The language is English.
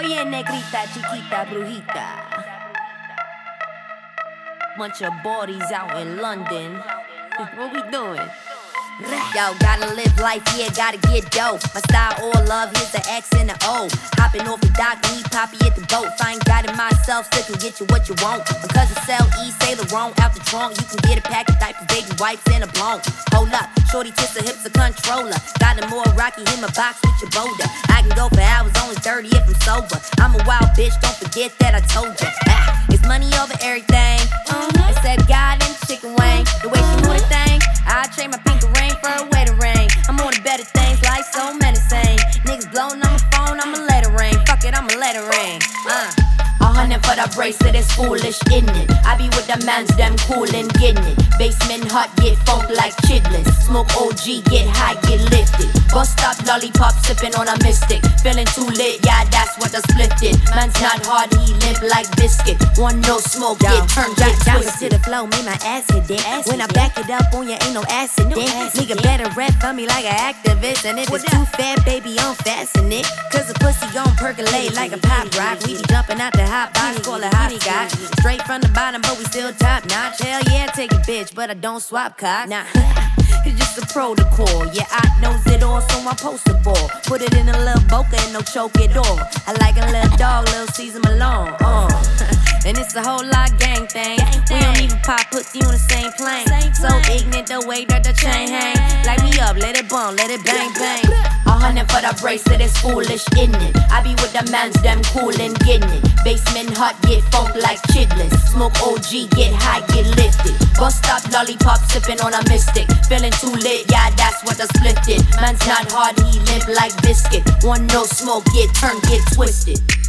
Oye, negrita, chiquita, brujita. Bunch of bodies out in London. What we doing? Yo, gotta live life, yeah, gotta get dope. My style, all love, here's the X and the O. Hopping off the dock, need Poppy at the boat. If I ain't got it myself, still can get you what you want. Because it's L.E. Sailor Wrong out the trunk. You can get a pack of diapers, baby wipes, and a blown. Hold up, shorty twist her hips, a controller. Got it more rocky, hit my box with your boulder. I can go for hours, only 30 if I'm sober. I'm a wild bitch, don't forget that I told you. It's money over everything. I said God and chicken wing. The way she move the thing, I trade my pink ring for a wedding ring. I'm on to better things like so menacing. Niggas blowing on the phone, I'ma let it ring. Fuck it, I'ma let it ring. 100 for the bracelet, it's foolish, isn't it? I be with the mans, them coolin', getting it. Basement hot, get funk like chitlins. Smoke OG, get high, get lifted. Bust up, lollipop, sippin' on a mystic. Feeling too lit, yeah, that's what I split it. Man's not hard, he limp like biscuit. One no smoke, get turned, get twisted. To the flow, make my ass hit it. When I back it up on you, ain't no acid in. Nigga better rap for me like an activist. And if it's too fat, baby, I'm fasten it. Cause the pussy gon' percolate like a pop rock. We be jumping out the hot box, call it hot scotch. Straight from the bottom, but we still top notch. Hell yeah, take a bitch, but I don't swap cock. Nah. It's just a protocol, yeah, I knows it all, so I post the ball. Put it in a little boca and no choke it all. I like a little dog, little Caesar Malone, and it's a whole lot gang thing. We don't even pop pussy on the same plane. So ignorant the way that the chain hang. Light me up, let it bump, let it bang bang. 100 for the bracelet, it's foolish, isn't it? I be with the mans, them coolin', getting it. Basement hot, get funk like chitlins. Smoke OG, get high, get lifted. Bust up, lollipop, sippin' on a mystic. Feeling too lit, yeah, that's what I split it. Man's not hard, he limp like biscuit. One no smoke, get turned, get twisted.